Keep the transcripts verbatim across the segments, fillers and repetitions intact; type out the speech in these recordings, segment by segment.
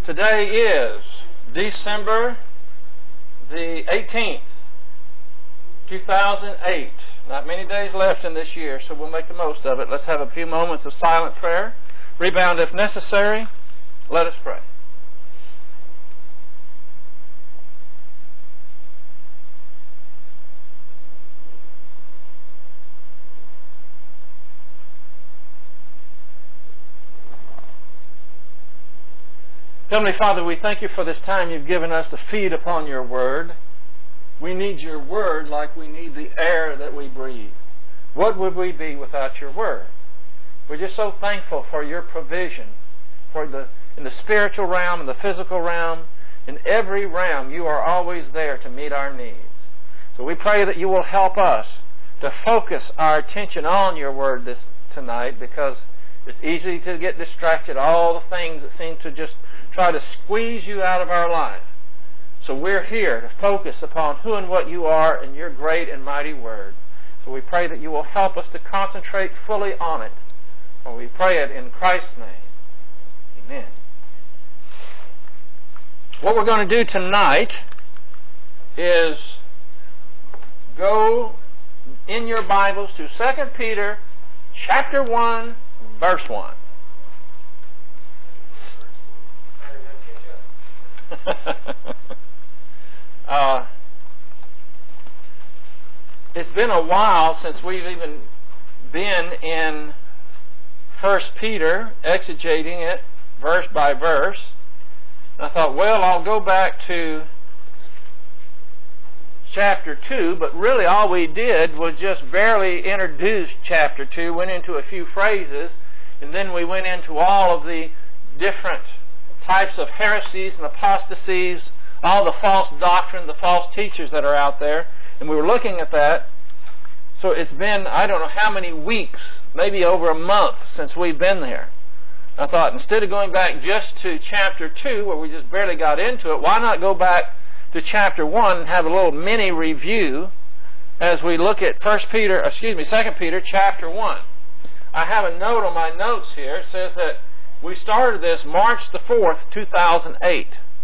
Today is December the eighteenth, two thousand eight. Not many days left in this year, so we'll make the most of it. Let's have a few moments of silent prayer. Rebound if necessary. Let us pray. Heavenly Father, we thank you for this time you've given us to feed upon your word. We need your word like we need the air that we breathe. What would we be without your word? We're just so thankful for your provision, for the in the spiritual realm, in the physical realm, in every realm, you are always there to meet our needs. So we pray that you will help us to focus our attention on your word this tonight, because it's easy to get distracted, all the things that seem to just try to squeeze you out of our life. So we're here to focus upon who and what you are in your great and mighty word. So we pray that you will help us to concentrate fully on it. And we pray it in Christ's name. Amen. What we're going to do tonight is go in your Bibles to Second Peter chapter one, verse one. uh, it's been a while since we've even been in First Peter, exegeting it verse by verse. And I thought, well, I'll go back to chapter two, but really all we did was just barely introduce chapter two, went into a few phrases, and then we went into all of the different types of heresies and apostasies, all the false doctrine, the false teachers that are out there. And we were looking at that. So it's been, I don't know how many weeks, maybe over a month since we've been there. I thought, instead of going back just to chapter two, where we just barely got into it, why not go back to chapter one and have a little mini review as we look at First Peter, excuse me, Second Peter chapter one. I have a note on my notes here. It says that we started this March the fourth, two thousand eight.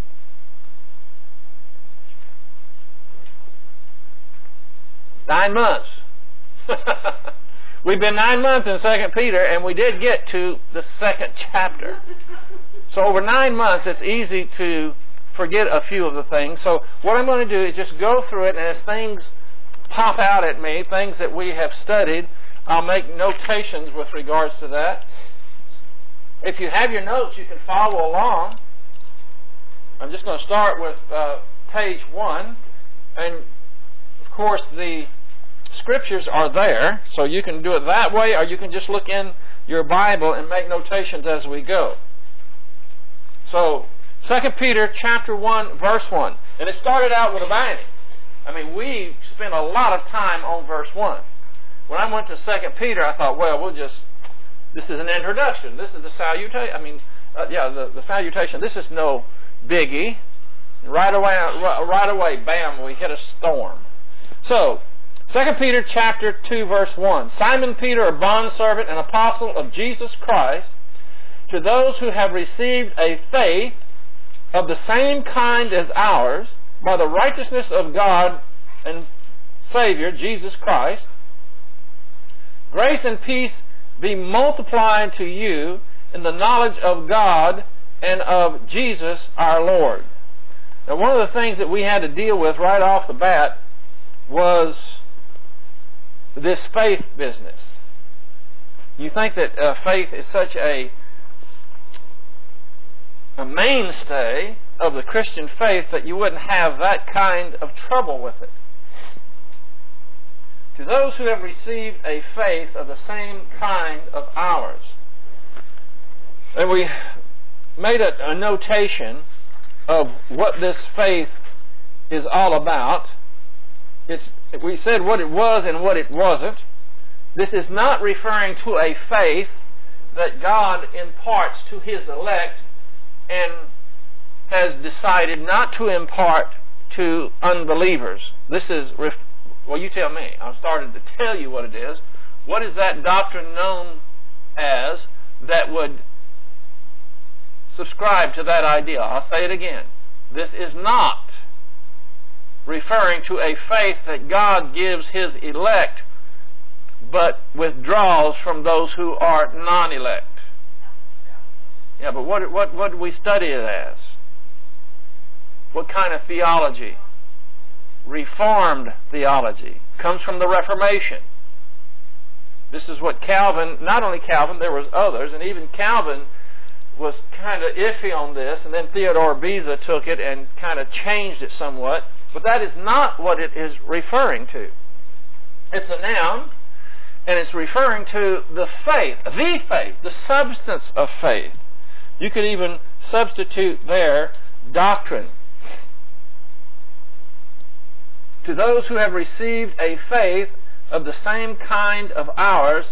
Nine months. We've been nine months in Second Peter, and we did get to the second chapter. So over nine months, it's easy to forget a few of the things. So what I'm going to do is just go through it, and as things pop out at me, things that we have studied, I'll make notations with regards to that. If you have your notes, you can follow along. I'm just going to start with uh, page one. And, of course, the scriptures are there, so you can do it that way, or you can just look in your Bible and make notations as we go. So, Second Peter chapter one, verse one. And it started out with a bang. I mean, we spent a lot of time on verse one. When I went to Second Peter, I thought, well, we'll just... This is an introduction. This is the salutation. I mean, uh, yeah, the, the salutation. This is no biggie. Right away, right away, bam, we hit a storm. So, Second Peter chapter two, verse one. Simon Peter, a bondservant and apostle of Jesus Christ, to those who have received a faith of the same kind as ours, by the righteousness of God and Savior, Jesus Christ, grace and peace be multiplied to you in the knowledge of God and of Jesus our Lord. Now, one of the things that we had to deal with right off the bat was this faith business. You think that uh, faith is such a, a mainstay of the Christian faith that you wouldn't have that kind of trouble with it. To those who have received a faith of the same kind of ours. And we made a, a notation of what this faith is all about. It's, we said what it was and what it wasn't. This is not referring to a faith that God imparts to His elect and has decided not to impart to unbelievers. This is, ref- well, you tell me. I've started to tell you what it is. What is that doctrine known as that would subscribe to that idea. I'll say it again. This is not referring to a faith that God gives His elect but withdraws from those who are non-elect. Yeah, but what, what, what do we study it as? What kind of theology? Reformed theology. Comes from the Reformation. This is what Calvin, not only Calvin, there was others, and even Calvin was kind of iffy on this, and then Theodore Beza took it and kind of changed it somewhat. But that is not what it is referring to. It's a noun, and it's referring to the faith, the faith, the substance of faith. You could even substitute there doctrine. To those who have received a faith of the same kind of ours,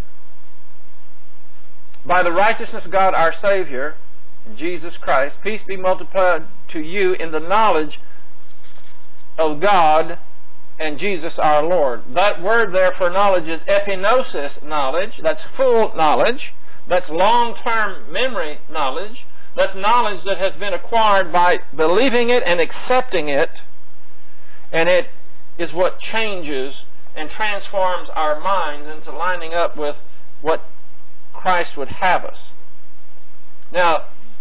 by the righteousness of God our Savior, Jesus Christ, peace be multiplied to you in the knowledge of God and Jesus our Lord. That word there for knowledge is epinosis knowledge. That's full knowledge. That's long-term memory knowledge. That's knowledge that has been acquired by believing it and accepting it. And it is what changes and transforms our minds into lining up with what Christ would have us. Now,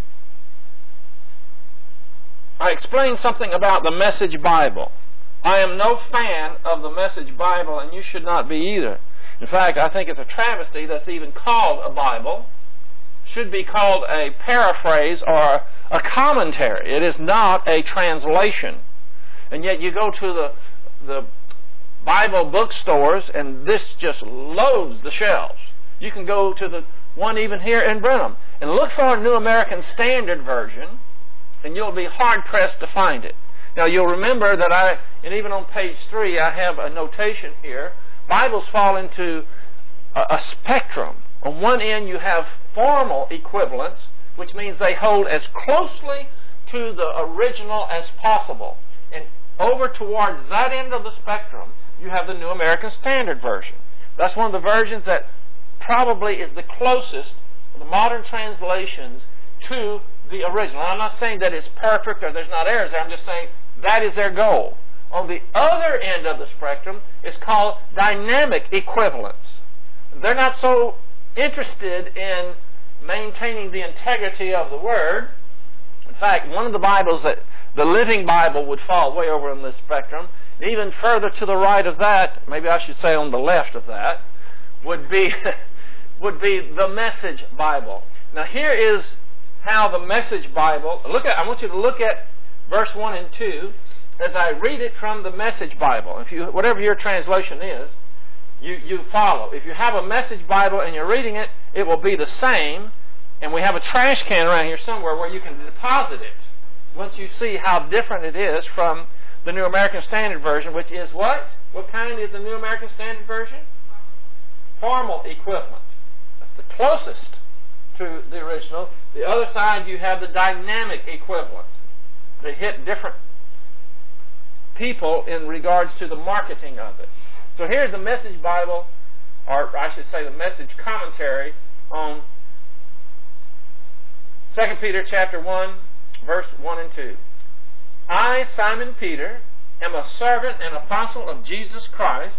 I explained something about the Message Bible. I am no fan of the Message Bible, and you should not be either. In fact, I think it's a travesty that's even called a Bible. It should be called a paraphrase or a commentary. It is not a translation. And yet you go to the, the Bible bookstores, and this just loads the shelves. You can go to the one even here in Brenham and look for a New American Standard Version, and you'll be hard-pressed to find it. Now, you'll remember that I, and even on page three, I have a notation here. Bibles fall into a, a spectrum. On one end, you have formal equivalents, which means they hold as closely to the original as possible. And over towards that end of the spectrum, you have the New American Standard Version. That's one of the versions that probably is the closest of the modern translations to the original. I'm not saying that it's perfect or there's not errors there. I'm just saying that is their goal. On the other end of the spectrum is called dynamic equivalence. They're not so interested in maintaining the integrity of the Word. In fact, one of the Bibles that the Living Bible would fall way over on this spectrum. Even further to the right of that, maybe I should say on the left of that, would be would be the Message Bible. Now here is how the Message Bible, look at, I want you to look at verse one and two as I read it from the Message Bible. If you, whatever your translation is, you, you follow. If you have a Message Bible and you're reading it, it will be the same, and we have a trash can around here somewhere where you can deposit it once you see how different it is from the New American Standard Version, which is what? What kind is the New American Standard Version? Formal equivalent. That's the closest to the original. The other side, you have the dynamic equivalent. They hit different people in regards to the marketing of it. So here's the Message Bible, or I should say the Message commentary on Second Peter chapter one, verse one and two. I, Simon Peter, am a servant and apostle of Jesus Christ.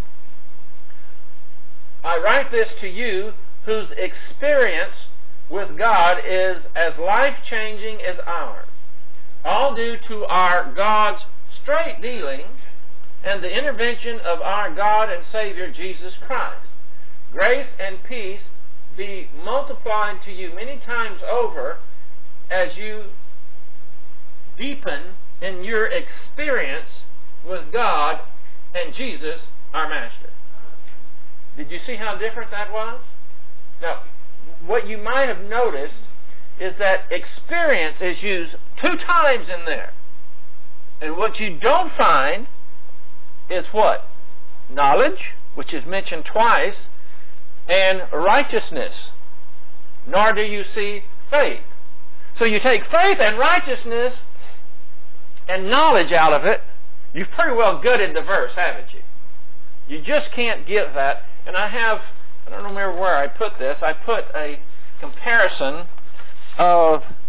I write this to you whose experience with God is as life-changing as ours, all due to our God's straight dealing and the intervention of our God and Savior Jesus Christ. Grace and peace be multiplied to you many times over as you deepen in your experience with God and Jesus, our Master. Did you see how different that was? Now, what you might have noticed is that experience is used two times in there. And what you don't find is what? Knowledge, which is mentioned twice, and righteousness. Nor do you see faith. So you take faith and righteousness and knowledge out of it, you've pretty well gutted the verse, haven't you? You just can't get that. And I have, I don't remember where I put this, I put a comparison of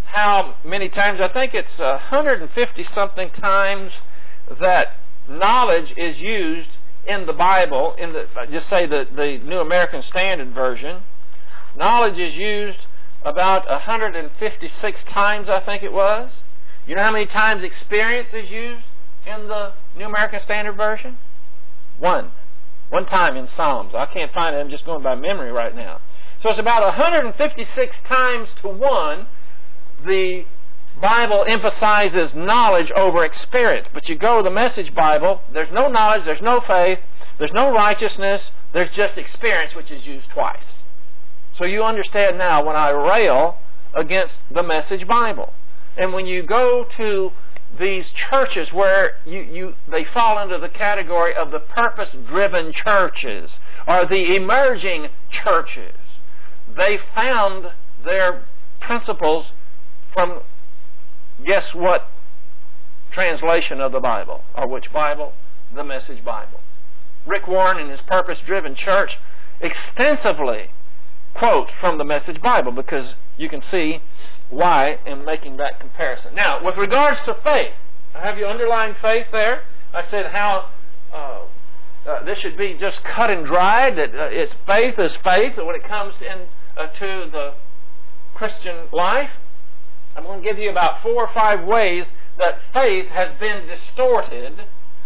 how many times, I think it's one hundred fifty something times that knowledge is used in the Bible, in the, just say the, the New American Standard Version. Knowledge is used about one hundred fifty-six times, I think it was. You know how many times experience is used in the New American Standard Version? One. One time in Psalms. I can't find it. I'm just going by memory right now. So it's about one hundred fifty-six times to one the Bible emphasizes knowledge over experience. But you go to the Message Bible, there's no knowledge, there's no faith, there's no righteousness, there's just experience, which is used twice. So you understand now when I rail against the Message Bible. And when you go to these churches where you, you they fall into the category of the purpose-driven churches or the emerging churches, they found their principles from, guess what translation of the Bible? Or which Bible? The Message Bible. Rick Warren in his Purpose-Driven Church extensively quotes from the Message Bible, because you can see why in making that comparison. Now, with regards to faith, I have you underlined faith there. I said how uh, uh, this should be just cut and dried, that uh, it's faith is faith when it comes in uh, to the Christian life. I'm going to give you about four or five ways that faith has been distorted.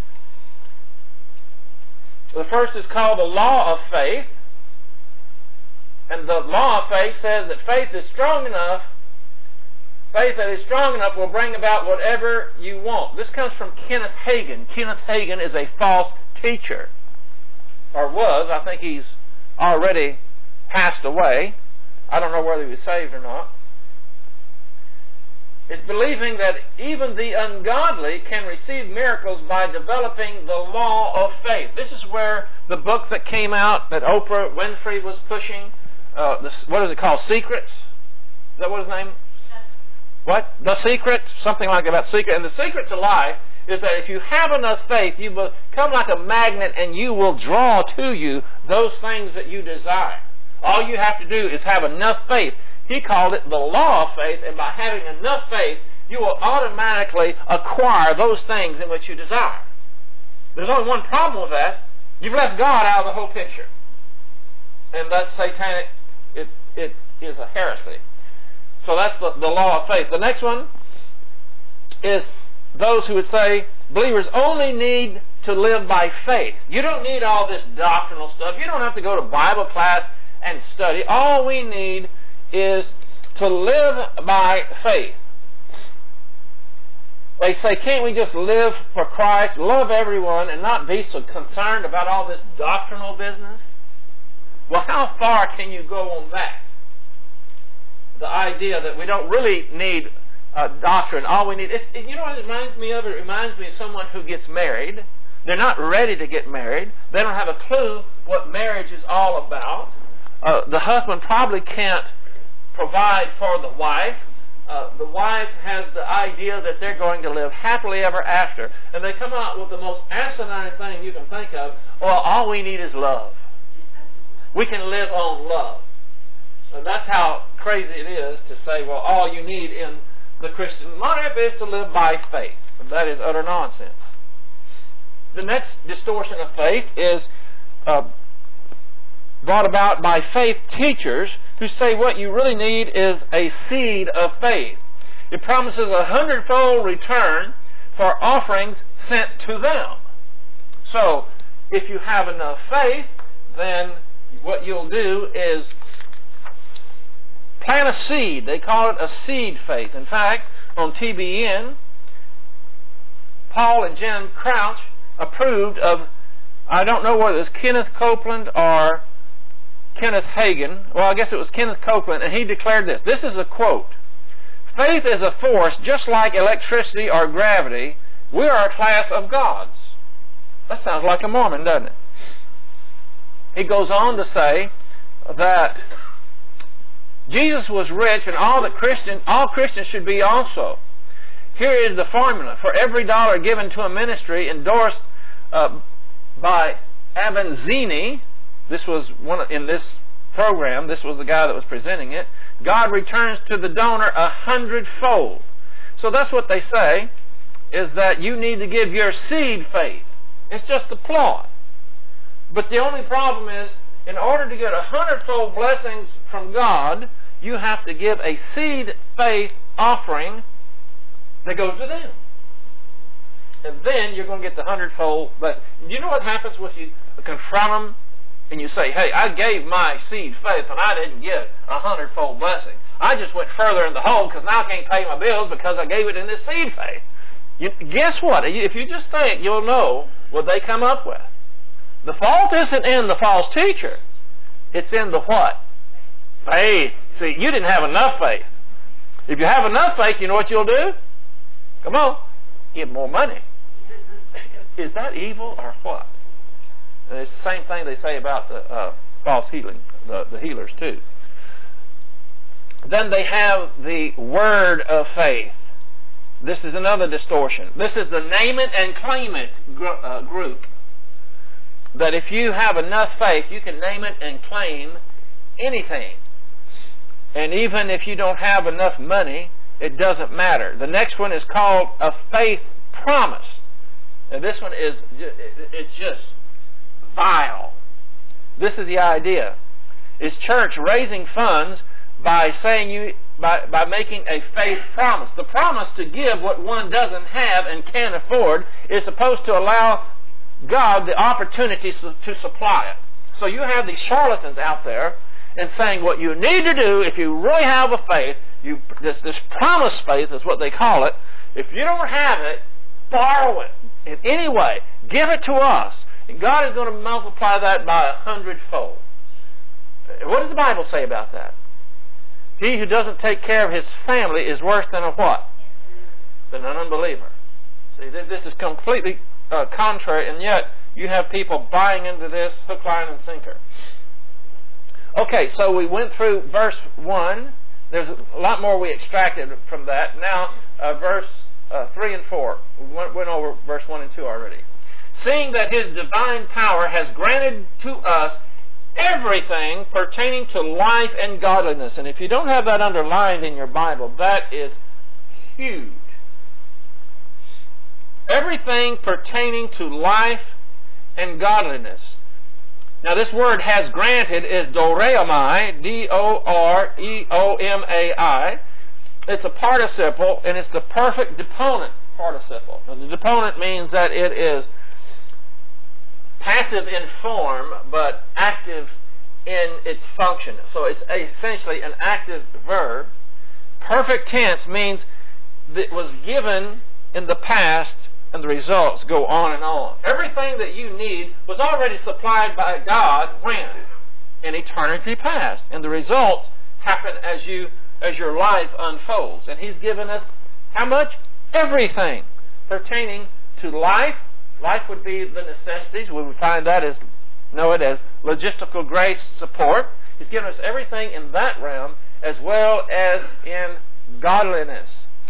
The first is called the law of faith. And the law of faith says that faith is strong enough, faith that is strong enough will bring about whatever you want. This comes from Kenneth Hagin. Kenneth Hagin is a false teacher. Or was. I think he's already passed away. I don't know whether he was saved or not. It's believing that even the ungodly can receive miracles by developing the law of faith. This is where the book that came out that Oprah Winfrey was pushing, uh, this, what is it called? Secrets? Is that what his name? What? The Secret? Something like that, Secret. And the secret to life is that if you have enough faith, you become like a magnet and you will draw to you those things that you desire. All you have to do is have enough faith. He called it the law of faith, and by having enough faith, you will automatically acquire those things in which you desire. There's only one problem with that. You've left God out of the whole picture. And that's satanic. It, it is a heresy. So that's the, the law of faith. The next one is those who would say believers only need to live by faith. You don't need all this doctrinal stuff. You don't have to go to Bible class and study. All we need is to live by faith. They say, can't we just live for Christ, love everyone, and not be so concerned about all this doctrinal business? Well, how far can you go on that? The idea that we don't really need uh, doctrine. All we need is, you know what it reminds me of? It reminds me of someone who gets married. They're not ready to get married. They don't have a clue what marriage is all about. Uh, the husband probably can't provide for the wife. Uh, the wife has the idea that they're going to live happily ever after. And they come out with the most asinine thing you can think of. Well, all we need is love. We can live on love. And that's how crazy it is to say, well, all you need in the Christian life is to live by faith. And that is utter nonsense. The next distortion of faith is uh, brought about by faith teachers who say what you really need is a seed of faith. It promises a hundredfold return for offerings sent to them. So, if you have enough faith, then what you'll do is plant a seed. They call it a seed faith. In fact, on T B N, Paul and Jen Crouch approved of, I don't know whether it was Kenneth Copeland or Kenneth Hagin. Well, I guess it was Kenneth Copeland, and he declared this. This is a quote. Faith is a force just like electricity or gravity. We are a class of gods. That sounds like a Mormon, doesn't it? He goes on to say that Jesus was rich, and all that Christian, all Christians should be also. Here is the formula. For every dollar given to a ministry endorsed uh, by Avanzini, this was one in this program, this was the guy that was presenting it, God returns to the donor a hundredfold. So that's what they say, is that you need to give your seed faith. It's just a plot. But the only problem is, in order to get a hundredfold blessings from God, you have to give a seed faith offering that goes to them. And then you're going to get the hundredfold blessing. Do you know what happens if you confront them and you say, hey, I gave my seed faith and I didn't get a hundredfold blessing. I just went further in the hole because now I can't pay my bills because I gave it in this seed faith. You, guess what? If you just think, you'll know what they come up with. The fault isn't in the false teacher. It's in the what? Faith. See, you didn't have enough faith. If you have enough faith, you know what you'll do? Come on. Give more money. Is that evil or what? And it's the same thing they say about the uh, false healing, the, the healers too. Then they have the word of faith. This is another distortion. This is the name it and claim it gr- uh, group. That if you have enough faith, you can name it and claim anything. And even if you don't have enough money, it doesn't matter. The next one is called a faith promise. And this one is, it's just vile. This is the idea. Is church raising funds by saying you by, by making a faith promise. The promise to give what one doesn't have and can't afford is supposed to allow God the opportunity to supply it. So you have these charlatans out there and saying what you need to do if you really have a faith, you this this promise faith is what they call it. If you don't have it, borrow it in any way. Give it to us. And God is going to multiply that by a hundredfold. What does the Bible say about that? He who doesn't take care of his family is worse than a what? Than an unbeliever. See, this is completely uh, contrary, and yet you have people buying into this hook, line, and sinker. Okay, so we went through verse one. There's a lot more we extracted from that. Now, uh, verse uh, three and four. We went, went over verse one and two already. Seeing that His divine power has granted to us everything pertaining to life and godliness. And if you don't have that underlined in your Bible, that is huge. Everything pertaining to life and godliness. Now this word has granted is doreomai, D O R E O M A I. It's a participle, and it's the perfect deponent participle. Now the deponent means that it is passive in form, but active in its function. So it's essentially an active verb. Perfect tense means that it was given in the past, and the results go on and on. Everything that you need was already supplied by God when? In eternity past. And the results happen as you as your life unfolds. And He's given us how much? Everything pertaining to life. Life would be the necessities. We would find that as, know it as logistical grace support. He's given us everything in that realm as well as in godliness.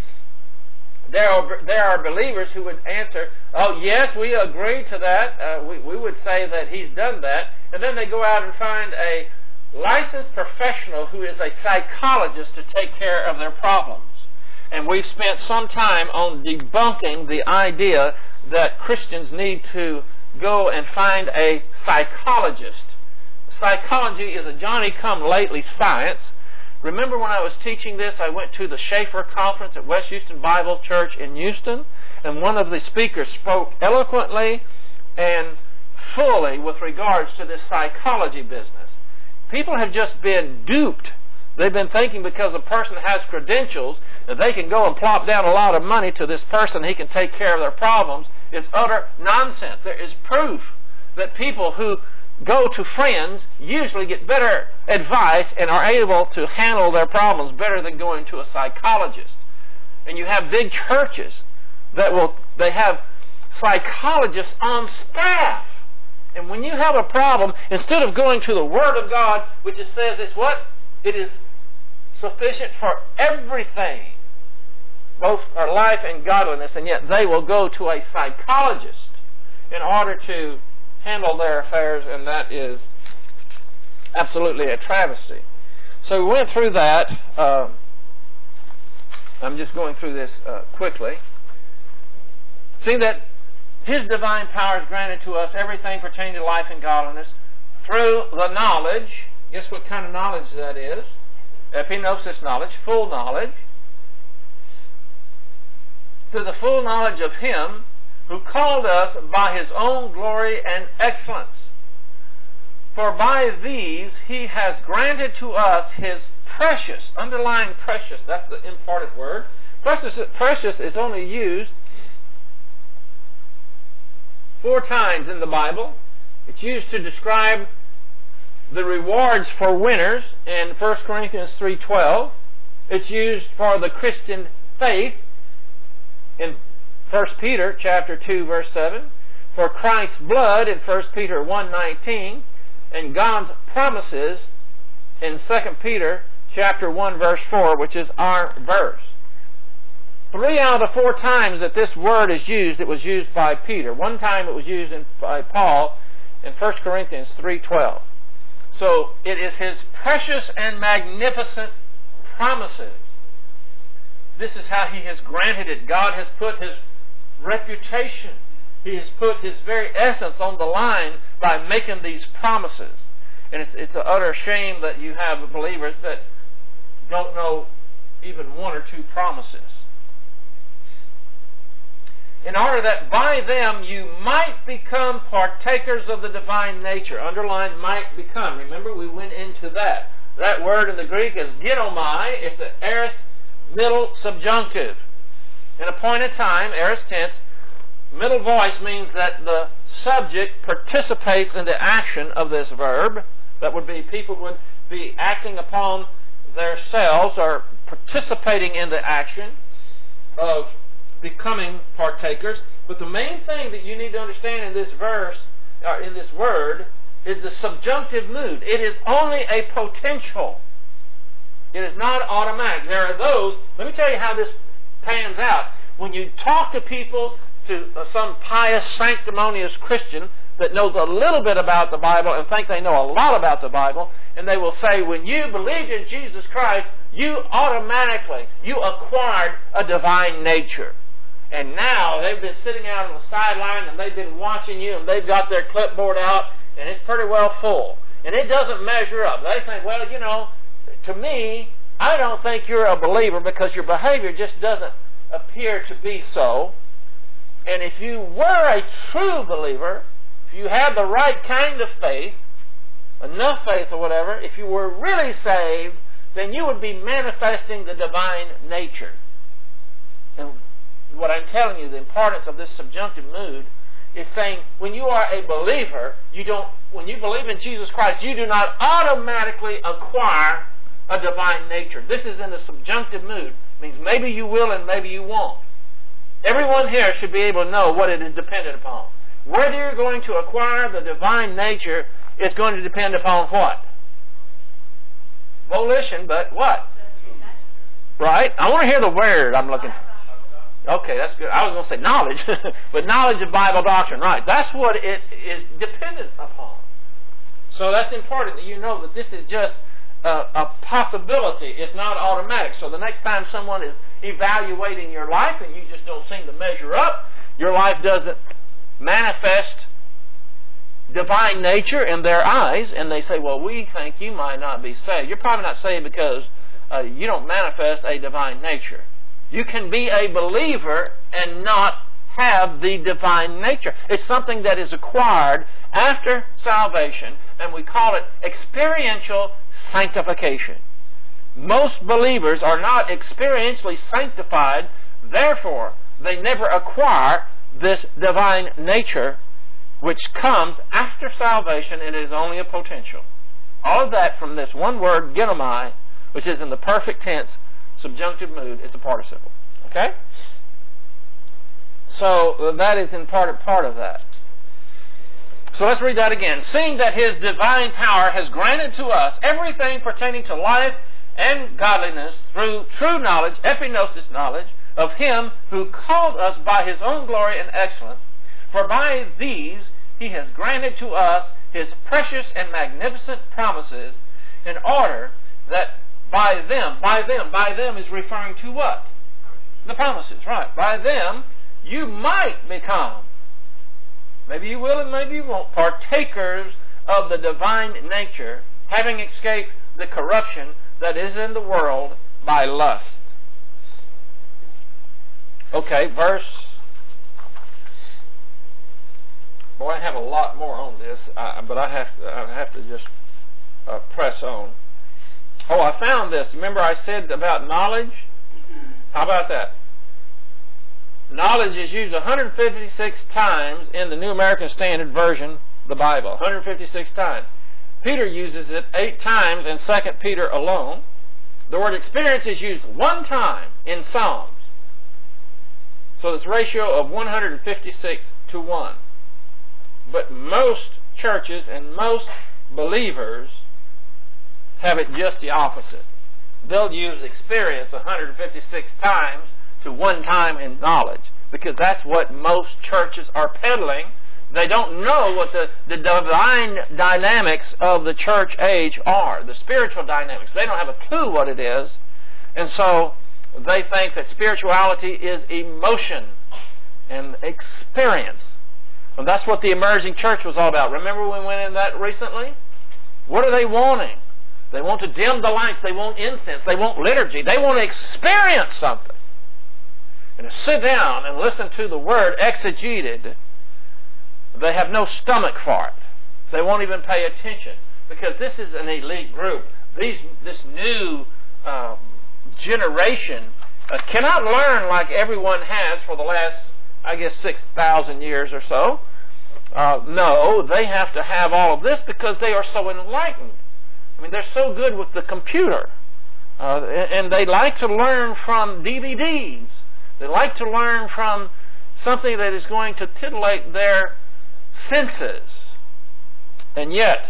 There are, there are believers who would answer, oh yes, we agree to that. Uh, we, we would say that He's done that. And then they go out and find a licensed professional who is a psychologist to take care of their problems. And we've spent some time on debunking the idea that Christians need to go and find a psychologist. Psychology is a Johnny-come-lately science. Remember when I was teaching this, I went to the Schaefer Conference at West Houston Bible Church in Houston, and one of the speakers spoke eloquently and fully with regards to this psychology business. People have just been duped. They've been thinking because a person has credentials that they can go and plop down a lot of money to this person, he can take care of their problems. It's utter nonsense. There is proof that people who go to friends usually get better advice and are able to handle their problems better than going to a psychologist. And you have big churches that will, they have psychologists on staff. And when you have a problem, instead of going to the Word of God, which it says is what? It is sufficient for everything, both our life and godliness, and yet they will go to a psychologist in order to handle their affairs, and that is absolutely a travesty. So we went through that. Uh, I'm just going through this uh, quickly. See that His divine power has granted to us everything pertaining to life and godliness through the knowledge. Guess what kind of knowledge that is? Epignosis knowledge, full knowledge. Through the full knowledge of Him who called us by His own glory and excellence. For by these He has granted to us His precious, underlying precious, that's the important word. Precious, precious is only used four times in the Bible. It's used to describe the rewards for winners in First Corinthians three twelve. It's used for the Christian faith in First Peter chapter two verse seven, for Christ's blood in First Peter one nineteen, and God's promises in Second Peter chapter one verse four, which is our verse. Three out of the four times that this word is used, it was used by Peter. One time it was used in, by Paul in First Corinthians three twelve. So it is His precious and magnificent promises. This is how He has granted it. God has put His reputation, He has put His very essence on the line by making these promises. And it's, it's an utter shame that you have believers that don't know even one or two promises. In order that by them you might become partakers of the divine nature. Underline might become. Remember, we went into that. That word in the Greek is ginomai. It's the aorist middle subjunctive. In appointed time, aorist tense, middle voice means that the subject participates in the action of this verb. That would be, people would be acting upon themselves or participating in the action of becoming partakers. But the main thing that you need to understand in this verse, or in this word, is the subjunctive mood. It is only a potential. It is not automatic. There are those, let me tell you how this pans out. When you talk to people, to some pious, sanctimonious Christian that knows a little bit about the Bible and think they know a lot about the Bible, and they will say, when you believed in Jesus Christ, you automatically, you acquired a divine nature. And now they've been sitting out on the sideline and they've been watching you and they've got their clipboard out and it's pretty well full. And it doesn't measure up. They think, well, you know, to me, I don't think you're a believer because your behavior just doesn't appear to be so. And if you were a true believer, if you had the right kind of faith, enough faith or whatever, if you were really saved, then you would be manifesting the divine nature. And what I'm telling you, the importance of this subjunctive mood is saying when you are a believer, you don't, when you believe in Jesus Christ, you do not automatically acquire a divine nature. This is in the subjunctive mood. It means maybe you will and maybe you won't. Everyone here should be able to know what it is dependent upon. Whether you're going to acquire the divine nature is going to depend upon what? Volition, but what? Right? I want to hear the word I'm looking for. Okay, that's good. I was going to say knowledge, but knowledge of Bible doctrine, right? That's what it is dependent upon. So that's important that you know that this is just a, a possibility. It's not automatic. So the next time someone is evaluating your life and you just don't seem to measure up, your life doesn't manifest divine nature in their eyes, and they say, well, we think you might not be saved. You're probably not saved because uh, you don't manifest a divine nature. You can be a believer and not have the divine nature. It's something that is acquired after salvation, and we call it experiential sanctification. Most believers are not experientially sanctified, therefore they never acquire this divine nature which comes after salvation, and it is only a potential. All of that from this one word, ginomai, which is in the perfect tense, subjunctive mood, it's a participle. Okay? So that is in part, part of that. So let's read that again. Seeing that His divine power has granted to us everything pertaining to life and godliness through true knowledge, epignosis knowledge, of Him who called us by His own glory and excellence, for by these He has granted to us His precious and magnificent promises in order that by them, by them, by them is referring to what? The promises, right. By them you might become, maybe you will and maybe you won't, partakers of the divine nature, having escaped the corruption that is in the world by lust. Okay, verse... Boy, I have a lot more on this, uh, but I have to, I have to just uh, press on. Oh, I found this. Remember I said about knowledge? How about that? Knowledge is used one hundred fifty-six times in the New American Standard Version, the Bible. one hundred fifty-six times. Peter uses it eight times in Second Peter alone. The word experience is used one time in Psalms. So it's a ratio of one hundred fifty-six to one. But most churches and most believers have it just the opposite. They'll use experience one hundred fifty-six times to one time in knowledge, because that's what most churches are peddling. They don't know what the, the divine dynamics of the church age are, the spiritual dynamics. They don't have a clue what it is, and so they think that spirituality is emotion and experience. And that's what the emerging church was all about. Remember we went in that recently? What are they wanting? They want to dim the lights. They want incense. They want liturgy. They want to experience something. And to sit down and listen to the Word exegeted, they have no stomach for it. They won't even pay attention, because this is an elite group. These, this new uh, generation uh, cannot learn like everyone has for the last, I guess, six thousand years or so. Uh, no, they have to have all of this because they are so enlightened. I mean, they're so good with the computer. Uh, and they like to learn from D V Ds. They like to learn from something that is going to titillate their senses. And yet,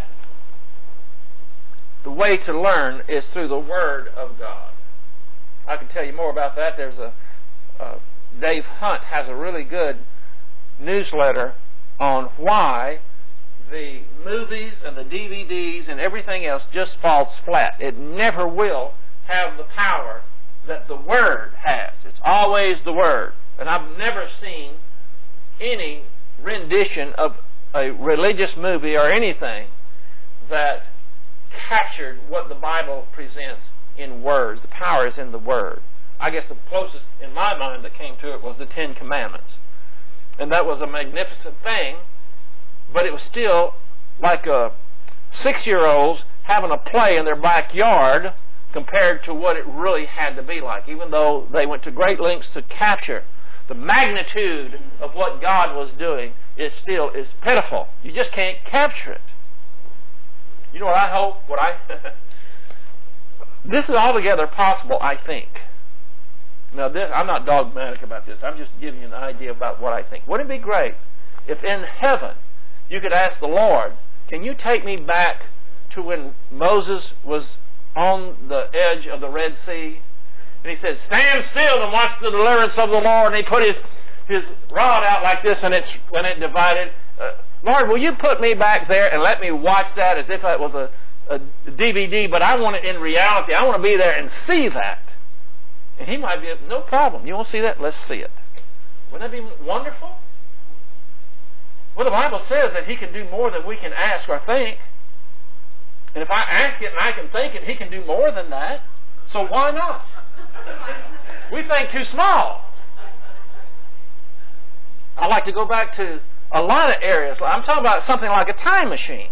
the way to learn is through the Word of God. I can tell you more about that. There's a... Uh, Dave Hunt has a really good newsletter on why the movies and the D V Ds and everything else just falls flat. It never will have the power that the Word has. It's always the Word. And I've never seen any rendition of a religious movie or anything that captured what the Bible presents in words. The power is in the Word. I guess the closest in my mind that came to it was the Ten Commandments. And that was a magnificent thing, but it was still like a six-year-olds having a play in their backyard compared to what it really had to be like, even though they went to great lengths to capture the magnitude of what God was doing. It still is pitiful. You just can't capture it. You know what I hope? What I This is altogether possible, I think. Now, this, I'm not dogmatic about this. I'm just giving you an idea about what I think. Wouldn't it be great if in heaven you could ask the Lord, can you take me back to when Moses was on the edge of the Red Sea? And he said, stand still and watch the deliverance of the Lord. And he put his, his rod out like this, and it's, when it divided. Uh, Lord, will you put me back there and let me watch that as if it was a, a D V D, but I want it in reality. I want to be there and see that. And he might be, no problem. You want to see that? Let's see it. Wouldn't that be wonderful? Well, the Bible says that He can do more than we can ask or think. And if I ask it and I can think it, He can do more than that. So why not? We think too small. I like to go back to a lot of areas. I'm talking about something like a time machine.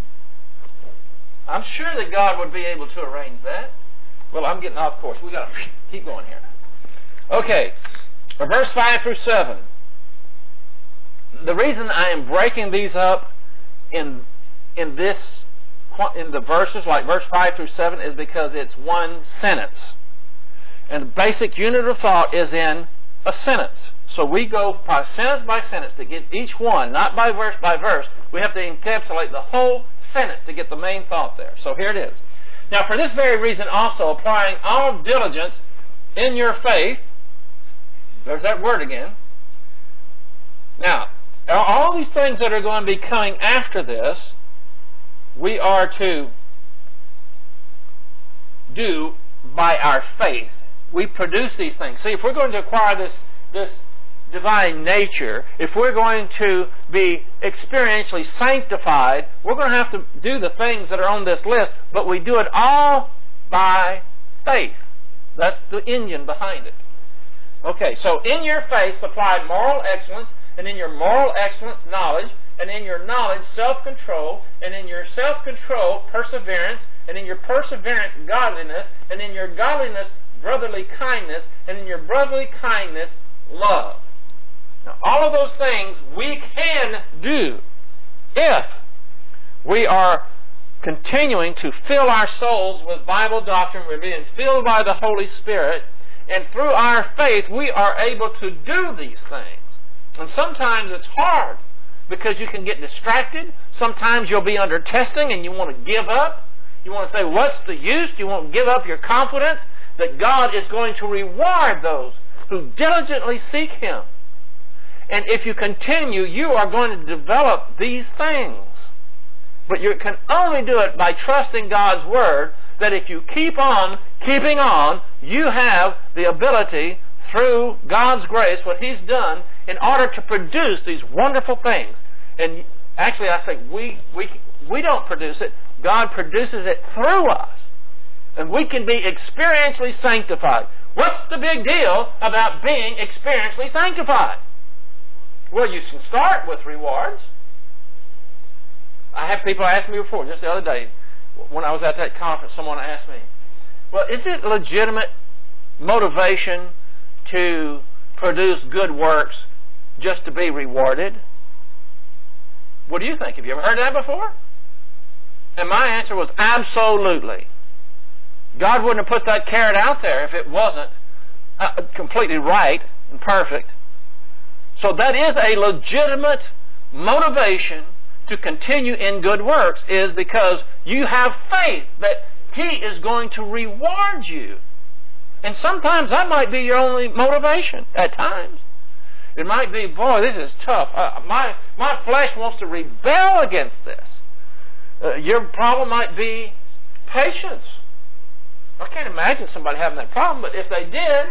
I'm sure that God would be able to arrange that. Well, I'm getting off course. We've got to keep going here. Okay, verse five through seven. The reason I am breaking these up in in this in the verses, like verse five through seven, is because it's one sentence. And the basic unit of thought is in a sentence. So we go by sentence by sentence to get each one, not by verse by verse. We have to encapsulate the whole sentence to get the main thought there. So here it is. Now, for this very reason also, applying all diligence in your faith, there's that word again. Now, all these things that are going to be coming after this we are to do by our faith. We produce these things. See, if we're going to acquire this, this divine nature, if we're going to be experientially sanctified, we're going to have to do the things that are on this list, but we do it all by faith. That's the engine behind it. Okay, so in your faith supply moral excellence, and in your moral excellence knowledge, and in your knowledge self-control, and in your self-control perseverance, and in your perseverance godliness, and in your godliness brotherly kindness, and in your brotherly kindness love. Now, all of those things we can do if we are continuing to fill our souls with Bible doctrine. We're being filled by the Holy Spirit, and through our faith we are able to do these things. And sometimes it's hard because you can get distracted. Sometimes you'll be under testing and you want to give up. You want to say, what's the use? You won't give up your confidence that God is going to reward those who diligently seek Him. And if you continue, you are going to develop these things. But you can only do it by trusting God's Word, that if you keep on keeping on, you have the ability, through God's grace, what He's done, in order to produce these wonderful things. And actually, I say we, we, we don't produce it. God produces it through us. And we can be experientially sanctified. What's the big deal about being experientially sanctified? Well, you can start with rewards. I had people ask me before, just the other day, when I was at that conference, someone asked me, well, is it legitimate motivation to produce good works just to be rewarded? What do you think? Have you ever heard that before? And my answer was absolutely. God wouldn't have put that carrot out there if it wasn't uh, completely right and perfect. So that is a legitimate motivation to continue in good works, is because you have faith that He is going to reward you. And sometimes that might be your only motivation at times. It might be, boy, this is tough. Uh, my, my flesh wants to rebel against this. Uh, your problem might be patience. I can't imagine somebody having that problem, but if they did,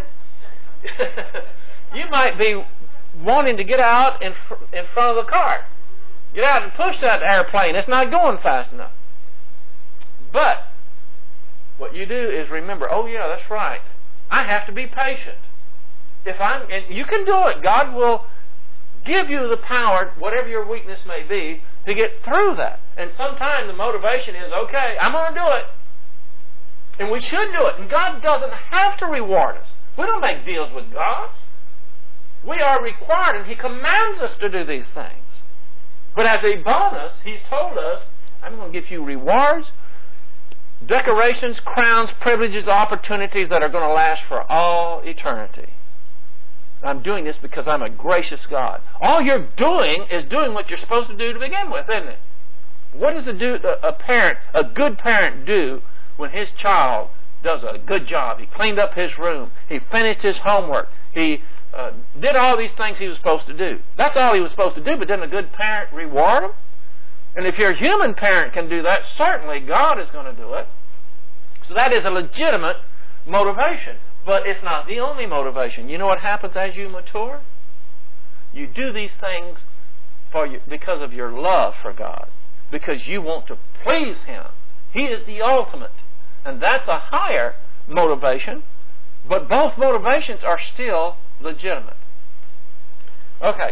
you might be wanting to get out in, fr- in front of the cart. Get out and push that airplane. It's not going fast enough. But what you do is remember, oh yeah, that's right. I have to be patient. If I'm, and you can do it. God will give you the power, whatever your weakness may be, to get through that. And sometimes the motivation is, okay, I'm going to do it. And we should do it. And God doesn't have to reward us. We don't make deals with God. We are required, and He commands us to do these things. But as a bonus, He's told us, I'm going to give you rewards, decorations, crowns, privileges, opportunities that are going to last for all eternity. I'm doing this because I'm a gracious God. All you're doing is doing what you're supposed to do to begin with, isn't it? What does a, do, a parent, a good parent do when his child does a good job? He cleaned up his room. He finished his homework. He uh, did all these things he was supposed to do. That's all he was supposed to do, but doesn't a good parent reward him? And if your human parent can do that, certainly God is going to do it. So that is a legitimate motivation. But it's not the only motivation. You know what happens as you mature? You do these things for you, because of your love for God. Because you want to please Him. He is the ultimate. And that's a higher motivation. But both motivations are still legitimate. Okay.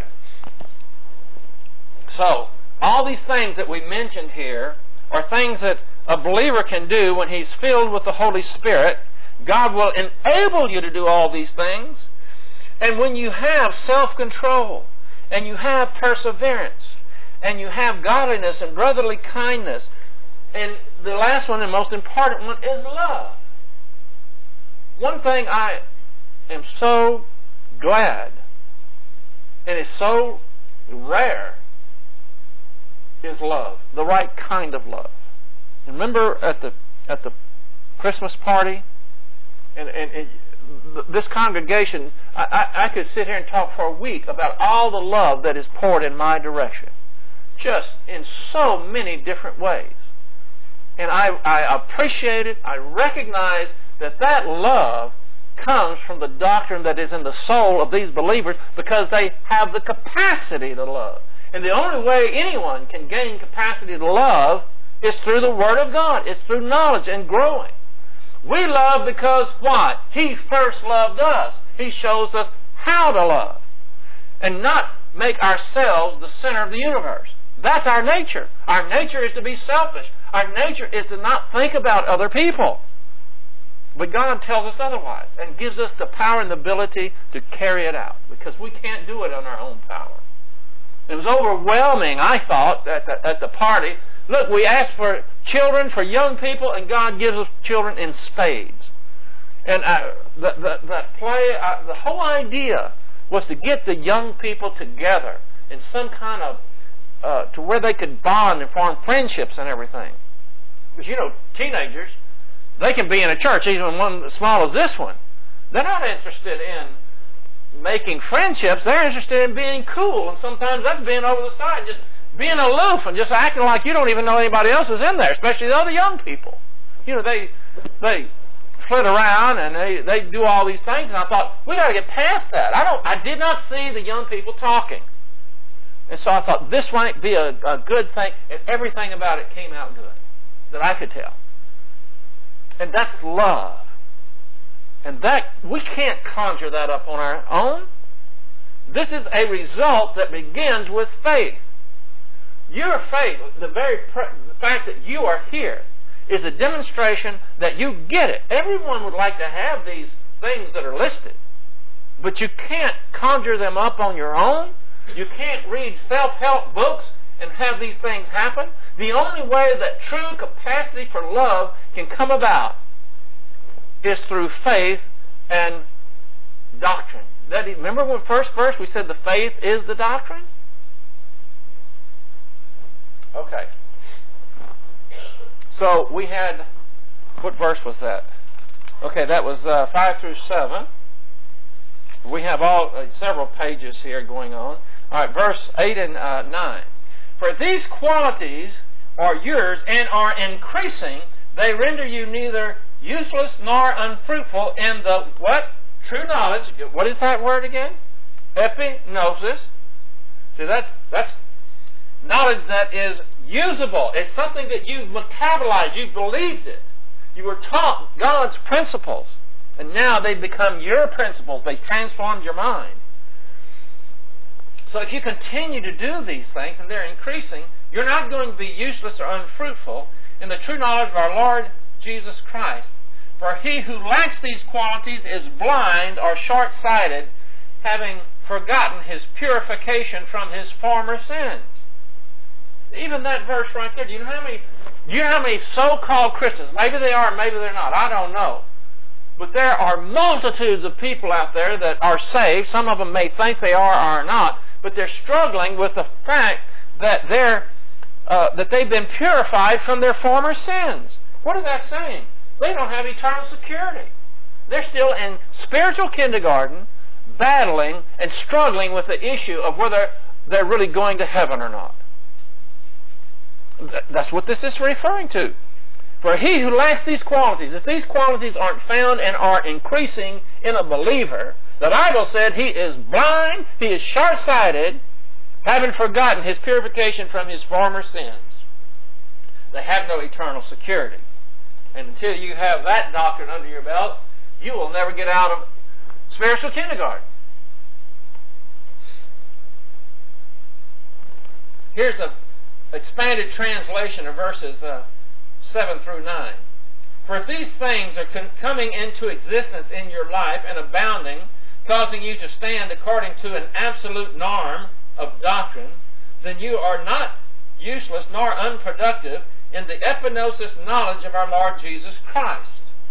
So, all these things that we mentioned here are things that a believer can do when he's filled with the Holy Spirit. God will enable you to do all these things. And when you have self-control, and you have perseverance, and you have godliness and brotherly kindness, and the last one and most important one is love. One thing I am so glad, and it's so rare, is love. The right kind of love. Remember at the at the Christmas party? And, and, and this congregation, I, I, I could sit here and talk for a week about all the love that is poured in my direction. Just in so many different ways. And I, I appreciate it. I recognize that that love comes from the doctrine that is in the soul of these believers because they have the capacity to love. And the only way anyone can gain capacity to love is through the Word of God. It's through knowledge and growing. We love because what? He first loved us. He shows us how to love. And not make ourselves the center of the universe. That's our nature. Our nature is to be selfish. Our nature is to not think about other people. But God tells us otherwise and gives us the power and the ability to carry it out because we can't do it on our own power. It was overwhelming, I thought, at the, at the party. Look, we asked for children, for young people, and God gives us children in spades. And uh, the, the, the play, uh, the whole idea was to get the young people together in some kind of, uh, to where they could bond and form friendships and everything. Because, you know, teenagers, they can be in a church, even one as small as this one. They're not interested in making friendships. They're interested in being cool. And sometimes that's being over the side, just being aloof and just acting like you don't even know anybody else is in there, especially the other young people. You know, they they flit around and they, they do all these things. And I thought, we got to get past that. I don't. I did not see the young people talking. And so I thought, this might be a, a good thing. And everything about it came out good that I could tell. And that's love. And that we can't conjure that up on our own. This is a result that begins with faith. Your faith, the very pre- the fact that you are here, is a demonstration that you get it. Everyone would like to have these things that are listed. But you can't conjure them up on your own. You can't read self-help books and have these things happen. The only way that true capacity for love can come about is through faith and doctrine. That, remember when first verse we said the faith is the doctrine? Okay. So we had, what verse was that? Okay, that was uh, five through seven. We have all uh, several pages here going on. All right, verse eight and uh, nine. For these qualities are yours and are increasing. They render you neither useless nor unfruitful in the what? True knowledge. What is that word again? Epignosis. See, that's that's knowledge that is usable. It's something that you've metabolized. You've believed it. You were taught God's principles. And now they become your principles. They transformed your mind. So if you continue to do these things, and they're increasing, you're not going to be useless or unfruitful in the true knowledge of our Lord Jesus Christ. For he who lacks these qualities is blind or short-sighted, having forgotten his purification from his former sins. Even that verse right there, do you know how many, do you know how many so-called Christians, maybe they are, maybe they're not, I don't know. But there are multitudes of people out there that are saved. Some of them may think they are or are not, but they're struggling with the fact that they're uh, that they've been purified from their former sins. What is that saying? They don't have eternal security. They're still in spiritual kindergarten, battling and struggling with the issue of whether they're really going to heaven or not. That's what this is referring to. For he who lacks these qualities, if these qualities aren't found and are increasing in a believer, the Bible said he is blind, he is short-sighted, having forgotten his purification from his former sins. They have no eternal security. And until you have that doctrine under your belt, you will never get out of spiritual kindergarten. Here's an expanded translation of verses uh, seven through nine. For if these things are con- coming into existence in your life and abounding, causing you to stand according to an absolute norm of doctrine, then you are not useless nor unproductive in the epignosis knowledge of our Lord Jesus Christ.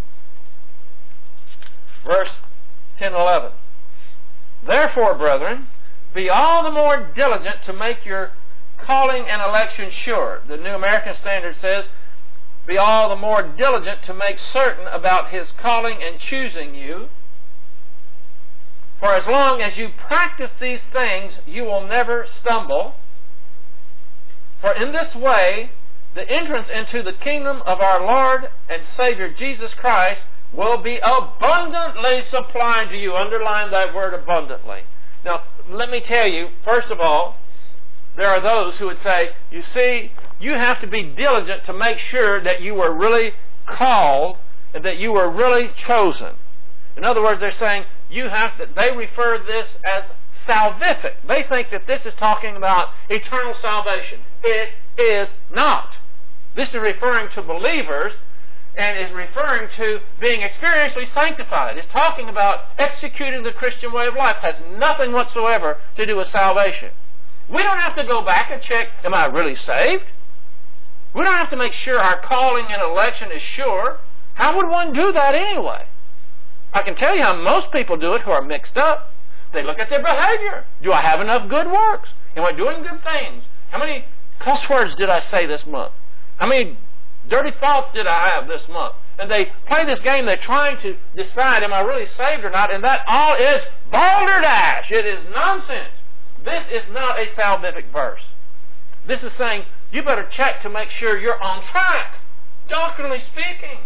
Verse ten and eleven. Therefore, brethren, be all the more diligent to make your calling and election sure. The New American Standard says, be all the more diligent to make certain about His calling and choosing you. For as long as you practice these things, you will never stumble. For in this way the entrance into the kingdom of our Lord and Savior Jesus Christ will be abundantly supplied to you. Underline that word abundantly. Now, let me tell you, first of all, there are those who would say, you see, you have to be diligent to make sure that you were really called and that you were really chosen. In other words, they're saying you have to, they refer this as salvific. They think that this is talking about eternal salvation. It is not. This is referring to believers and is referring to being experientially sanctified. It's talking about executing the Christian way of life. It has nothing whatsoever to do with salvation. We don't have to go back and check, am I really saved? We don't have to make sure our calling and election is sure. How would one do that anyway? I can tell you how most people do it who are mixed up. They look at their behavior. Do I have enough good works? Am I doing good things? How many cuss words did I say this month? How many dirty thoughts did I have this month? And they play this game. They're trying to decide, am I really saved or not? And that all is balderdash. It is nonsense. This is not a salvific verse. This is saying you better check to make sure you're on track, doctrinally speaking.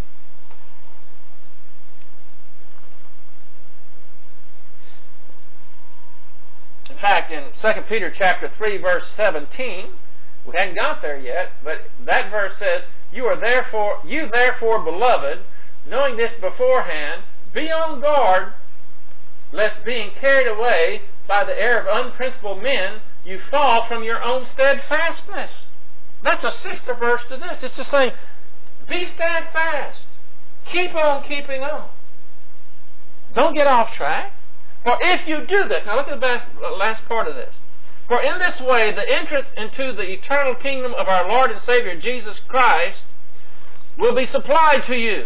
In fact, in Second Peter chapter three, verse seventeen, we hadn't got there yet, but that verse says, You are therefore, you therefore, beloved, knowing this beforehand, be on guard, lest being carried away by the air of unprincipled men, you fall from your own steadfastness. That's a sister verse to this. It's just saying, be steadfast. Keep on keeping on. Don't get off track. For if you do this, now look at the last part of this. For in this way, the entrance into the eternal kingdom of our Lord and Savior Jesus Christ will be supplied to you.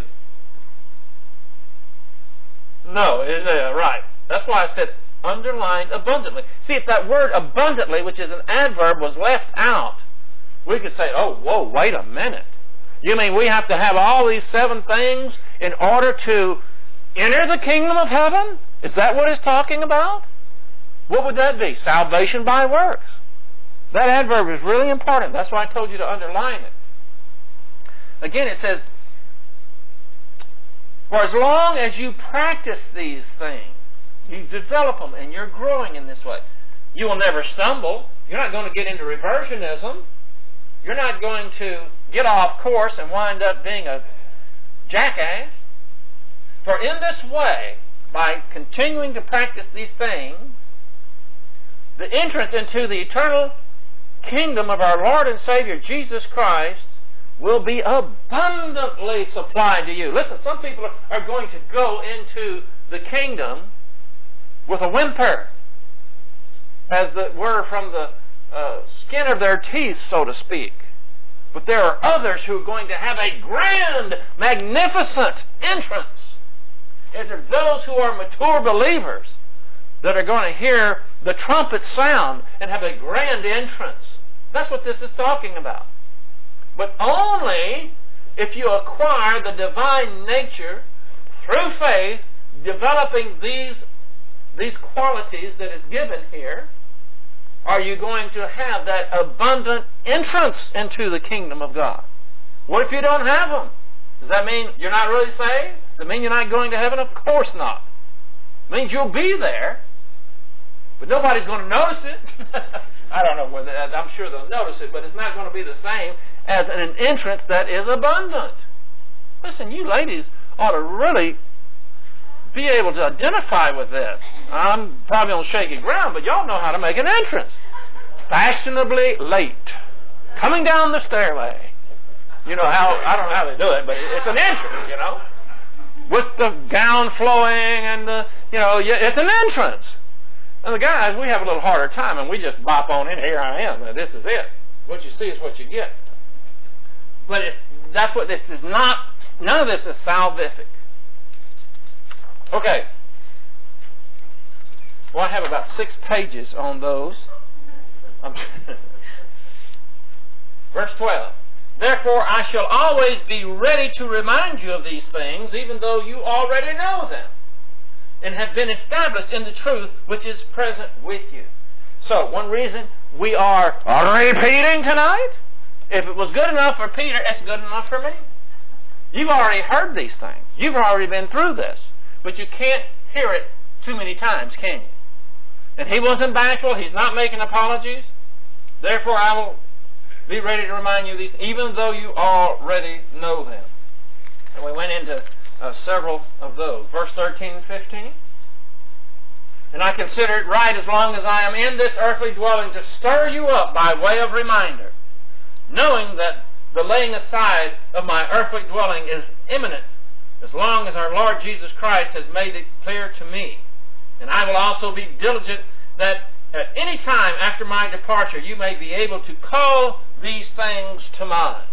No, isn't it? Right. That's why I said underlined abundantly. See, if that word abundantly, which is an adverb, was left out, we could say, oh, whoa, wait a minute. You mean we have to have all these seven things in order to enter the kingdom of heaven? Is that what it's talking about? What would that be? Salvation by works. That adverb is really important. That's why I told you to underline it. Again, it says, for as long as you practice these things, you develop them and you're growing in this way, you will never stumble. You're not going to get into reversionism. You're not going to get off course and wind up being a jackass. For in this way, by continuing to practice these things, the entrance into the eternal kingdom of our Lord and Savior Jesus Christ will be abundantly supplied to you. Listen, some people are going to go into the kingdom with a whimper, as it were, from the uh, skin of their teeth, so to speak. But there are others who are going to have a grand, magnificent entrance. And there are those who are mature believers that are going to hear the trumpet sound and have a grand entrance. That's what this is talking about. But only if you acquire the divine nature through faith, developing these, these qualities that is given here, are you going to have that abundant entrance into the kingdom of God. What if you don't have them? Does that mean you're not really saved? Does it mean you're not going to heaven? Of course not. It means you'll be there, but nobody's going to notice it. I don't know whether, I'm sure they'll notice it, but it's not going to be the same as an entrance that is abundant. Listen, you ladies ought to really be able to identify with this. I'm probably on shaky ground, but y'all know how to make an entrance. Fashionably late. Coming down the stairway. You know how, I don't know how they do it, but it's an entrance, you know. With the gown flowing and, the, you know, it's an entrance. And the guys, we have a little harder time, and we just bop on in. Here I am. Now, this is it. What you see is what you get. But it's, that's what this is not. None of this is salvific. Okay. Well, I have about six pages on those. Verse twelve. Therefore, I shall always be ready to remind you of these things, even though you already know them, and have been established in the truth which is present with you. So, one reason we are repeating tonight If it was good enough for Peter, it's good enough for me. You've already heard these things. You've already been through this. But you can't hear it too many times, can you? And he wasn't bashful. He's not making apologies. Therefore, I will be ready to remind you of these, even though you already know them. And we went into uh, several of those. Verse thirteen and fifteen. And I consider it right, as long as I am in this earthly dwelling, to stir you up by way of reminder, knowing that the laying aside of my earthly dwelling is imminent, as long as our Lord Jesus Christ has made it clear to me. And I will also be diligent that at any time after my departure you may be able to call these things to mind.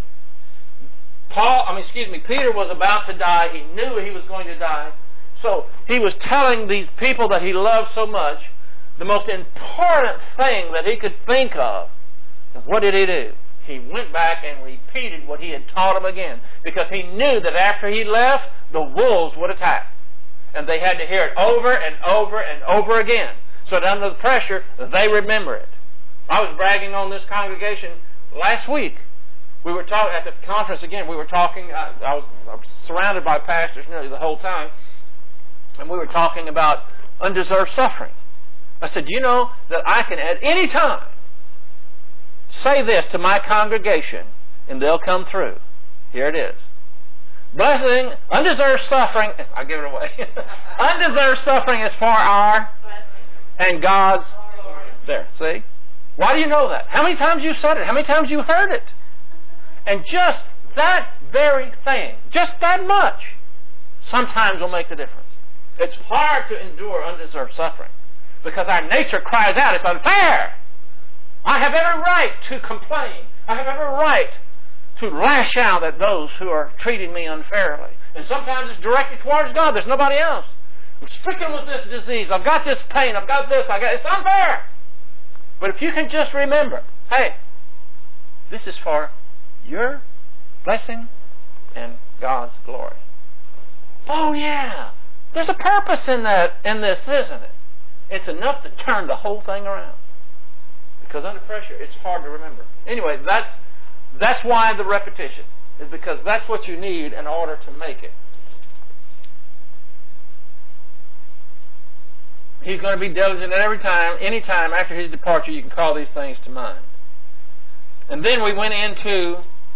Paul, I mean, excuse me, Peter was about to die. He knew he was going to die. So he was telling these people that he loved so much the most important thing that he could think of. And what did he do? He went back and repeated what he had taught them again, because he knew that after he left, the wolves would attack. And they had to hear it over and over and over again. So that under the pressure, they remember it. I was bragging on this congregation last week. We were talking at the conference again. We were talking. I, I, was, I was surrounded by pastors nearly the whole time, and we were talking about undeserved suffering. I said, "Do you know that I can at any time say this to my congregation, and they'll come through? Here it is. Blessing, undeserved suffering." I give it away. Undeserved suffering is for our and God's. There, see? Why do you know that? How many times you said it? How many times you heard it? And just that very thing, just that much, sometimes will make the difference. It's hard to endure undeserved suffering because our nature cries out, it's unfair. I have every right to complain. I have every right to lash out at those who are treating me unfairly. And sometimes it's directed towards God. There's nobody else. I'm stricken with this disease. I've got this pain. I've got this. I got. It's unfair. But if you can just remember, hey, this is for your blessing and God's glory. Oh yeah, there's a purpose in that, in this, isn't it? It's enough to turn the whole thing around. Because under pressure, it's hard to remember. Anyway, that's that's why the repetition is, because that's what you need in order to make it. He's going to be diligent at every time, any time after his departure, you can call these things to mind. And then we went into,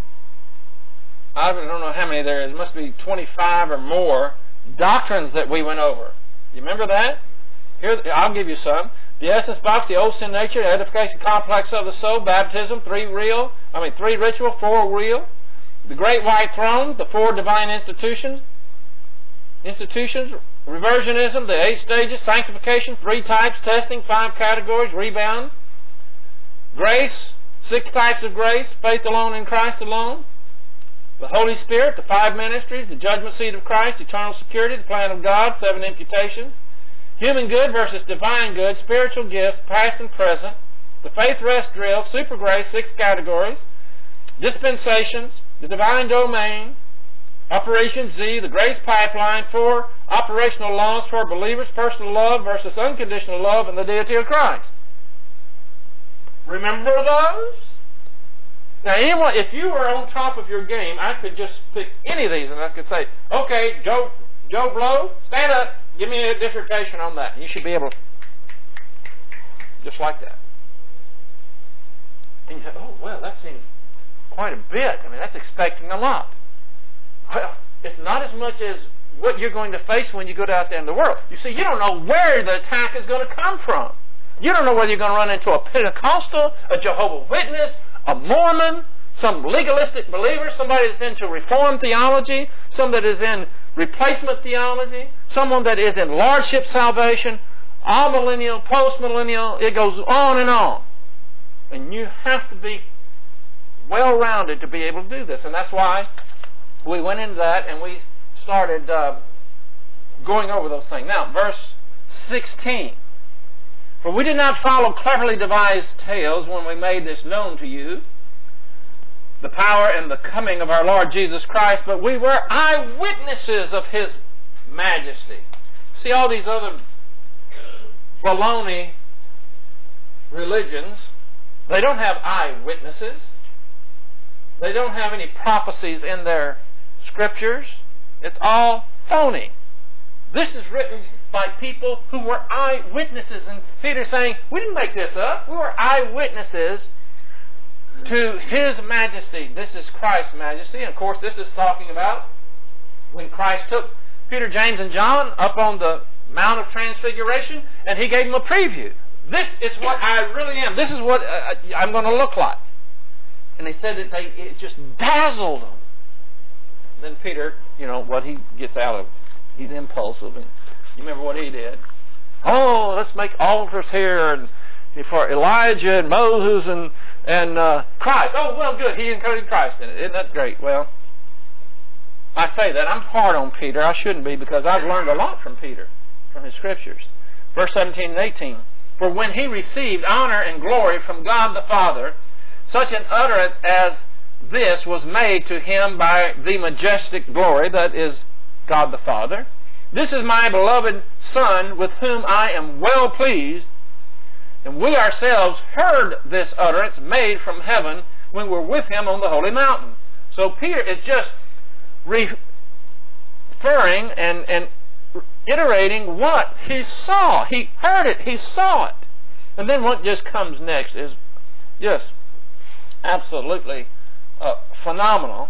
I don't know how many there is, it must be twenty-five or more doctrines that we went over. You remember that? Here, I'll give you some. The essence box, the old sin nature, the edification complex of the soul, baptism, three real, I mean three ritual, four real. The great white throne, the four divine institutions, institutions, reversionism, the eight stages, sanctification, three types, testing, five categories, rebound, grace, six types of grace, faith alone in Christ alone, the Holy Spirit, the five ministries, the judgment seat of Christ, eternal security, the plan of God, seven imputations, human good versus divine good, spiritual gifts, past and present, the faith rest drill, super grace, six categories, dispensations, the divine domain, Operation Z, the grace pipeline, four operational laws for believers, personal love versus unconditional love, and the deity of Christ. Remember those? Now, anyone, if you were on top of your game, I could just pick any of these and I could say, okay, Joe, Joe Blow, stand up, give me a dissertation on that. You should be able to, just like that. And you say, oh, well, that seems quite a bit. I mean, that's expecting a lot. Well, it's not as much as what you're going to face when you go out there in the world. You see, you don't know where the attack is going to come from. You don't know whether you're going to run into a Pentecostal, a Jehovah's Witness, a Mormon, some legalistic believer, somebody that's into Reformed theology, some that is in replacement theology, someone that is in Lordship salvation, all millennial, post-millennial, it goes on and on. And you have to be well-rounded to be able to do this. And that's why we went into that and we started uh, going over those things. Now, verse sixteen. For we did not follow cleverly devised tales when we made this known to you, the power and the coming of our Lord Jesus Christ, but we were eyewitnesses of His majesty. See, all these other baloney religions, they don't have eyewitnesses. They don't have any prophecies in their scriptures. It's all phony. This is written by people who were eyewitnesses. And Peter's saying, we didn't make this up. We were eyewitnesses to His majesty. This is Christ's majesty. And of course, this is talking about when Christ took Peter, James, and John up on the Mount of Transfiguration, and He gave them a preview. This is what I really am. This is what uh, I'm going to look like. And they said that they it just dazzled them. Then Peter, you know, what he gets out of, he's impulsive. And you remember what he did? Oh, let's make altars here and for Elijah and Moses and and uh, Christ. Oh, well, good. He included Christ in it. Isn't that great? Well, I say that. I'm hard on Peter. I shouldn't be, because I've learned a lot from Peter, from his scriptures. Verse seventeen and eighteen. For when he received honor and glory from God the Father, such an utterance as this was made to him by the majestic glory, that is God the Father. This is my beloved Son, with whom I am well pleased. And we ourselves heard this utterance made from heaven when we were with him on the holy mountain. So Peter is just referring and, and iterating what he saw. He heard it. He saw it. And then what just comes next is just absolutely uh, phenomenal.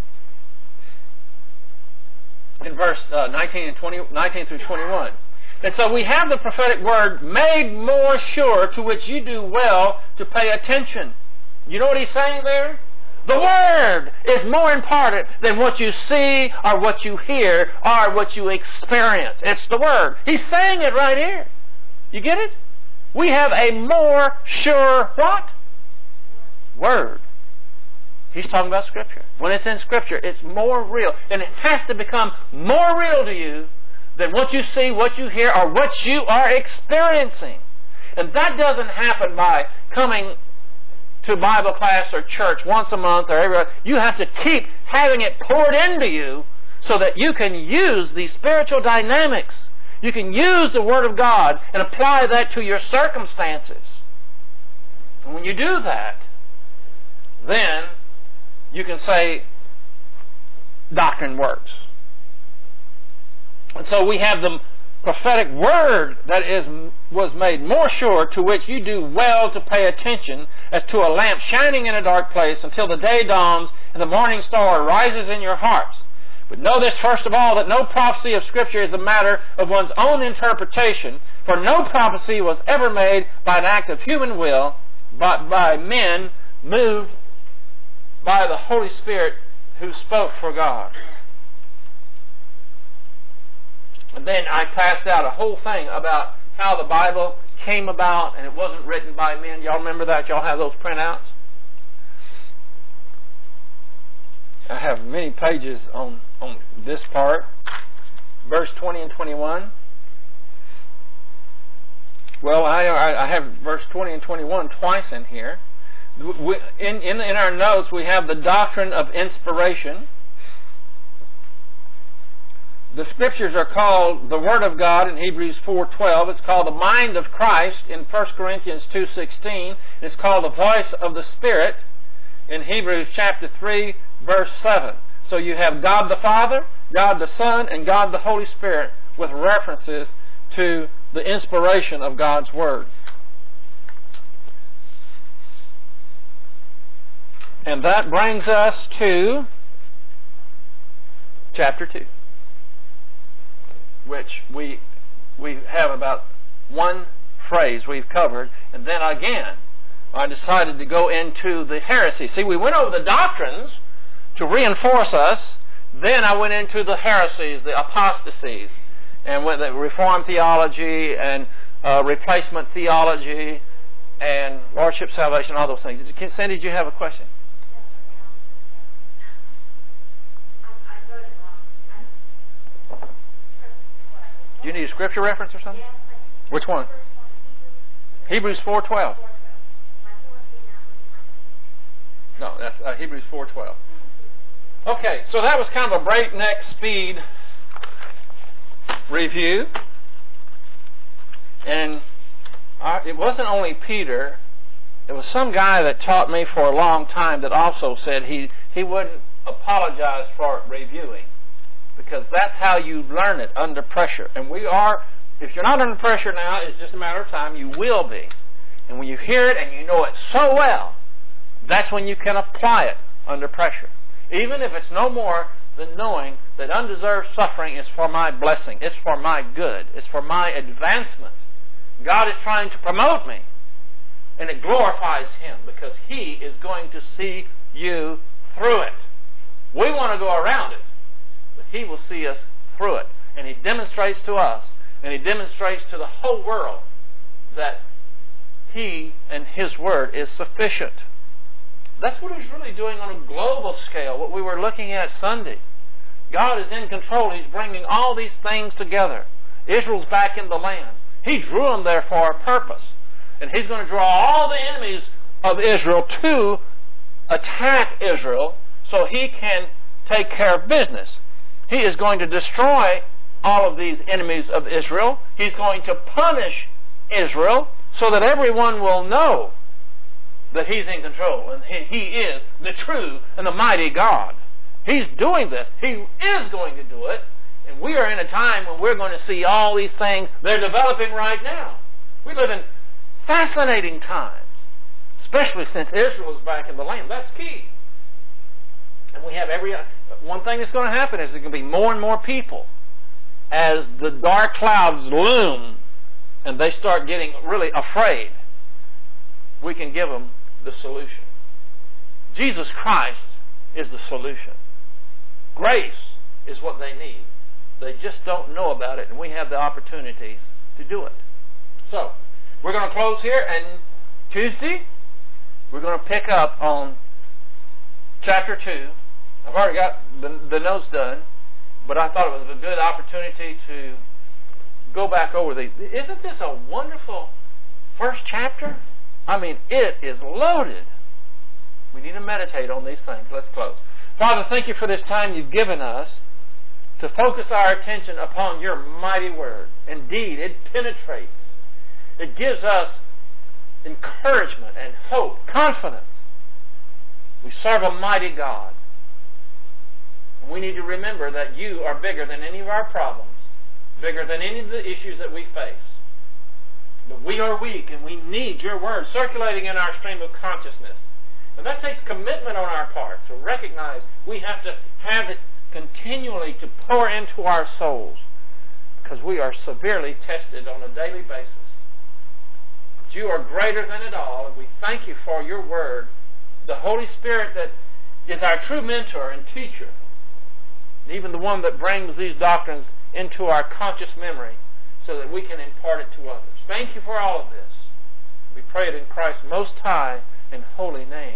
In verse uh, nineteen and twenty, nineteen through twenty-one. And so we have the prophetic word made more sure, to which you do well to pay attention. You know what he's saying there? The Word is more important than what you see or what you hear or what you experience. It's the Word. He's saying it right here. You get it? We have a more sure what? Word. He's talking about Scripture. When it's in Scripture, it's more real. And it has to become more real to you than what you see, what you hear, or what you are experiencing. And that doesn't happen by coming to Bible class or church once a month or every. You have to keep having it poured into you so that you can use these spiritual dynamics. You can use the Word of God and apply that to your circumstances. And when you do that, then you can say doctrine works. And so we have the prophetic word that is was made more sure, to which you do well to pay attention, as to a lamp shining in a dark place until the day dawns and the morning star rises in your hearts. But know this first of all, that no prophecy of Scripture is a matter of one's own interpretation, for no prophecy was ever made by an act of human will, but by men moved by the Holy Spirit who spoke for God. And then I passed out a whole thing about how the Bible came about, and it wasn't written by men. Y'all remember that? Y'all have those printouts? I have many pages on, on this part. Verse twenty and twenty-one. Well, I, I have verse twenty and twenty-one twice in here. We, in, in, in our notes, we have the doctrine of inspiration. The Scriptures are called the Word of God in Hebrews four twelve. It's called the mind of Christ in First Corinthians two sixteen. It's called the voice of the Spirit in Hebrews chapter three, verse seven. So you have God the Father, God the Son, and God the Holy Spirit with references to the inspiration of God's Word. And that brings us to chapter two, which we we have about one phrase we've covered, and then again I decided to go into the heresy. See, we went over the doctrines to reinforce us, then I went into the heresies, the apostasies, and with the Reformed theology and uh, replacement theology and Lordship salvation, all those things. Sandy, did you have a question? Do you need a scripture reference or something? Which one? Hebrews four twelve. No, that's uh, Hebrews four twelve. Okay, so that was kind of a breakneck speed review. And uh, it wasn't only Peter There was some guy that taught me for a long time that also said he, he wouldn't apologize for reviewing, because that's how you learn it, under pressure. And we are, if you're not under pressure now, it's just a matter of time, you will be. And when you hear it and you know it so well, that's when you can apply it under pressure. Even if it's no more than knowing that undeserved suffering is for my blessing, it's for my good, it's for my advancement. God is trying to promote me. And it glorifies Him because He is going to see you through it. We want to go around it, but He will see us through it. And He demonstrates to us, and He demonstrates to the whole world that He and His Word is sufficient. That's what He's really doing on a global scale, what we were looking at Sunday. God is in control. He's bringing all these things together. Israel's back in the land. He drew them there for a purpose. And He's going to draw all the enemies of Israel to attack Israel so He can take care of business. He is going to destroy all of these enemies of Israel. He's going to punish Israel so that everyone will know that He's in control and He, he is the true and the mighty God. He's doing this. He is going to do it. And we are in a time when we're going to see all these things. They're developing right now. We live in fascinating times, especially since Israel is back in the land. That's key. And we have every... One thing that's going to happen is there's going to be more and more people as the dark clouds loom and they start getting really afraid. We can give them the solution. Jesus Christ is the solution. Grace is what they need. They just don't know about it, and we have the opportunities to do it. So, we're going to close here, and Tuesday, we're going to pick up on chapter two. I've already got the, the notes done, but I thought it was a good opportunity to go back over these. Isn't this a wonderful first chapter? I mean, it is loaded. We need to meditate on these things. Let's close. Father, thank You for this time You've given us to focus our attention upon Your mighty Word. Indeed, it penetrates. It gives us encouragement and hope, confidence. We serve a mighty God. And we need to remember that You are bigger than any of our problems, bigger than any of the issues that we face. But we are weak, and we need Your Word circulating in our stream of consciousness. And that takes commitment on our part to recognize we have to have it continually to pour into our souls, because we are severely tested on a daily basis. But You are greater than it all, and we thank You for Your Word, the Holy Spirit that is our true mentor and teacher, and even the one that brings these doctrines into our conscious memory so that we can impart it to others. Thank You for all of this. We pray it in Christ's most high and holy name.